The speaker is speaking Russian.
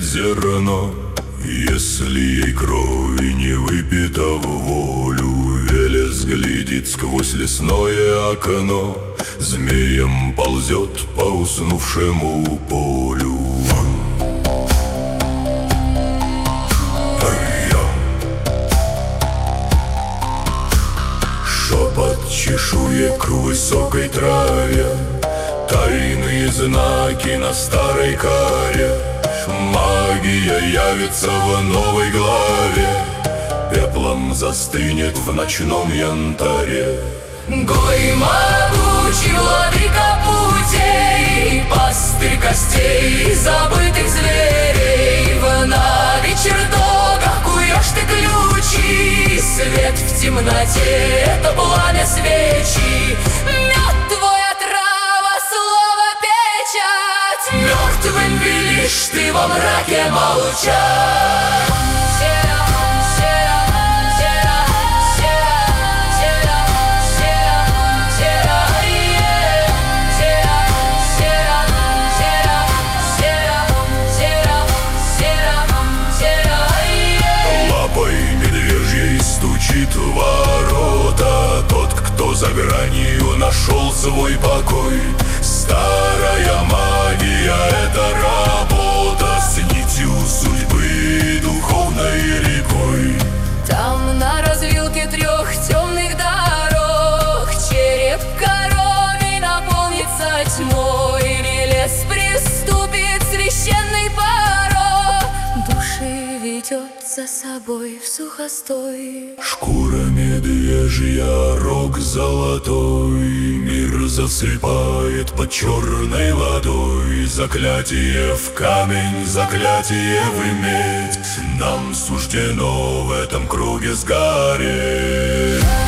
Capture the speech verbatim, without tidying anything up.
зерно, если ей крови не выпито в волю. Велес глядит сквозь лесное окно, змеем ползет по уснувшему полю. Шепот чешуек к высокой траве, тайные знаки на старой каре. Магия явится в новой главе, пеплом застынет в ночном янтаре. Гой могучий, владыка путей, пастырь костей забытых зверей. В нави чертогах куешь ты ключи, свет в темноте — это пламя свечи. Мертвая трава, слово печать, мертвым велишь ты во мраке молчать. Стучит в ворота тот, кто за гранью нашел свой покой. Старая магия — это работа с нитью судьбы, духовной рекой. Там на развилке трех темных дорог череп коровий наполнится тьмой. Велес приступит священный порог, души ведет за собой в сухостой. Шкура медвежья, рог золотой, мир засыпает под черной водой. Заклятие в камень, заклятие в медь, нам суждено в этом круге сгореть.